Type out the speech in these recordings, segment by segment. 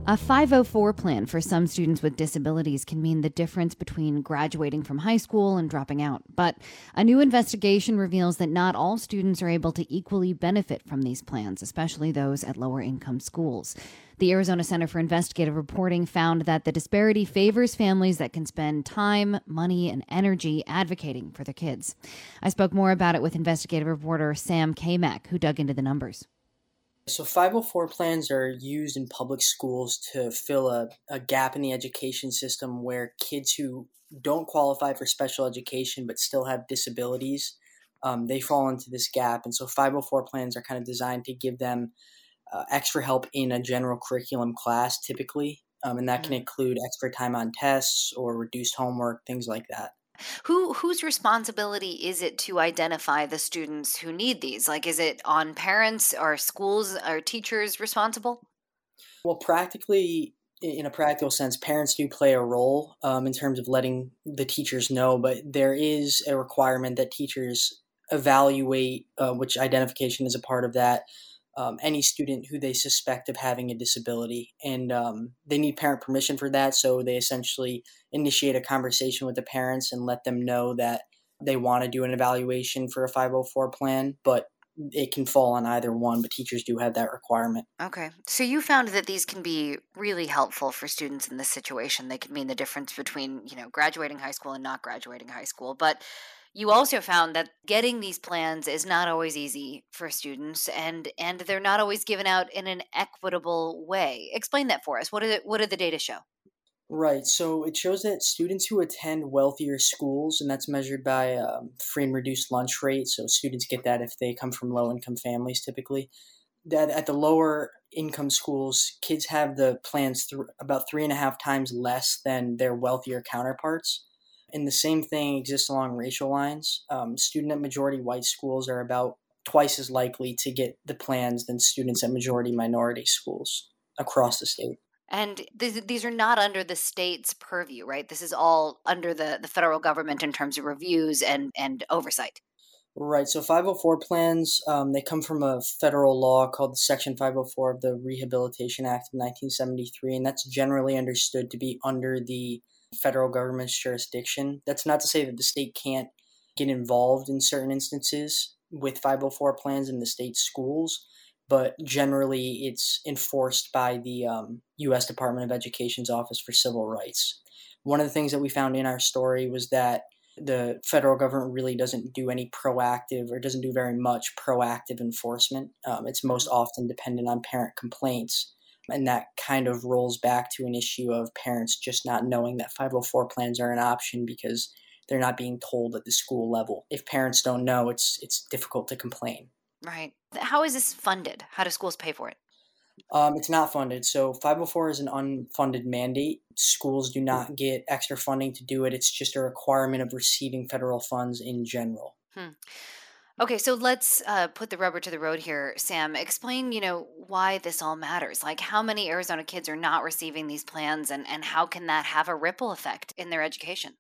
A 504 plan for some students with disabilities can mean the difference between graduating from high school and dropping out. But a new investigation reveals that not all students are able to equally benefit from these plans, especially those at lower income schools. The Arizona Center for Investigative Reporting found that the disparity favors families that can spend time, money, and energy advocating for their kids. I spoke more about it with investigative reporter Sam Kamek, who dug into the numbers. So 504 plans are used in public schools to fill a gap in the education system where kids who don't qualify for special education but still have disabilities, they fall into this gap. And so 504 plans are kind of designed to give them extra help in a general curriculum class typically. And that can include extra time on tests or reduced homework, things like that. Whose responsibility is it to identify the students who need these? Like, is it on parents or schools or teachers responsible? Well, practically, in a practical sense, parents do play a role in terms of letting the teachers know, but there is a requirement that teachers evaluate, which identification is a part of that, any student who they suspect of having a disability. And they need parent permission for that, so they essentially initiate a conversation with the parents and let them know that they want to do an evaluation for a 504 plan, but it can fall on either one, but teachers do have that requirement. Okay. So you found that these can be really helpful for students in this situation. They can mean the difference between, graduating high school and not graduating high school. But you also found that getting these plans is not always easy for students and they're not always given out in an equitable way. Explain that for us. What did the data show? Right. So it shows that students who attend wealthier schools, and that's measured by free and reduced lunch rate. So students get that if they come from low income families typically. That at the lower income schools, kids have the plans about 3.5 times less than their wealthier counterparts. And the same thing exists along racial lines. Student at majority white schools are about twice as likely to get the plans than students at majority minority schools across the state. And these are not under the state's purview, right? This is all under the federal government in terms of reviews and oversight. Right. So 504 plans, they come from a federal law called Section 504 of the Rehabilitation Act of 1973, and that's generally understood to be under the federal government's jurisdiction. That's not to say that the state can't get involved in certain instances with 504 plans in the state schools, but generally it's enforced by the U.S. Department of Education's Office for Civil Rights. One of the things that we found in our story was that the federal government really doesn't do any proactive or doesn't do very much proactive enforcement. It's most often dependent on parent complaints. And that kind of rolls back to an issue of parents just not knowing that 504 plans are an option because they're not being told at the school level. If parents don't know, it's difficult to complain. Right. How is this funded? How do schools pay for it? It's not funded. So 504 is an unfunded mandate. Schools do not get extra funding to do it. It's just a requirement of receiving federal funds in general. Okay, so let's put the rubber to the road here, Sam. Explain, why this all matters. Like, how many Arizona kids are not receiving these plans, and how can that have a ripple effect in their education?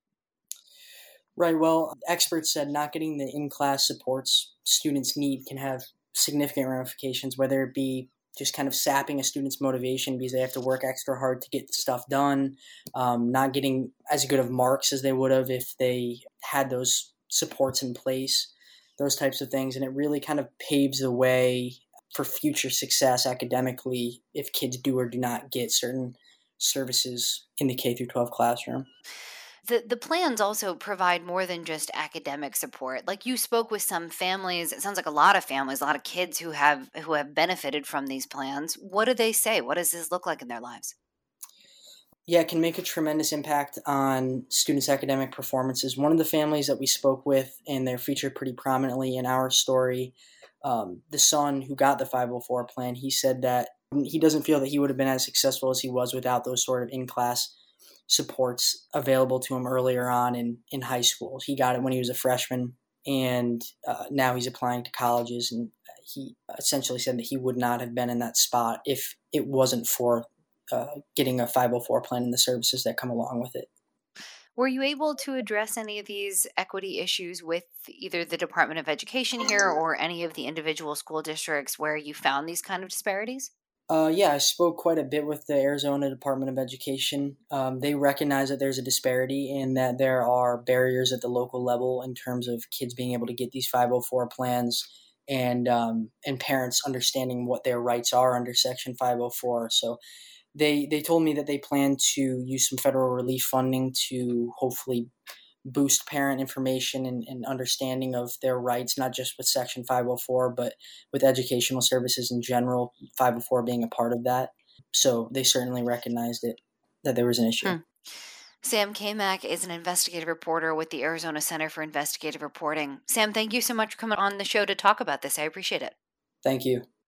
Right. Well, experts said not getting the in-class supports students need can have significant ramifications, whether it be just kind of sapping a student's motivation because they have to work extra hard to get stuff done, not getting as good of marks as they would have if they had those supports in place, those types of things. And it really kind of paves the way for future success academically if kids do or do not get certain services in the K through 12 classroom. The plans also provide more than just academic support. Like, you spoke with some families, it sounds like a lot of families, a lot of kids who have benefited from these plans. What do they say? What does this look like in their lives? Yeah, it can make a tremendous impact on students' academic performances. One of the families that we spoke with, and they're featured pretty prominently in our story, the son who got the 504 plan, he said that he doesn't feel that he would have been as successful as he was without those sort of in-class supports available to him earlier on in high school. He got it when he was a freshman, and now he's applying to colleges, and he essentially said that he would not have been in that spot if it wasn't for getting a 504 plan and the services that come along with it. Were you able to address any of these equity issues with either the Department of Education here or any of the individual school districts where you found these kind of disparities? Yeah, I spoke quite a bit with the Arizona Department of Education. They recognize that there's a disparity and that there are barriers at the local level in terms of kids being able to get these 504 plans and parents understanding what their rights are under Section 504. So they told me that they plan to use some federal relief funding to hopefully boost parent information and understanding of their rights, not just with Section 504, but with educational services in general, 504 being a part of that. So they certainly recognized it, that there was an issue. Sam Kamak is an investigative reporter with the Arizona Center for Investigative Reporting. Sam, thank you so much for coming on the show to talk about this. I appreciate it. Thank you.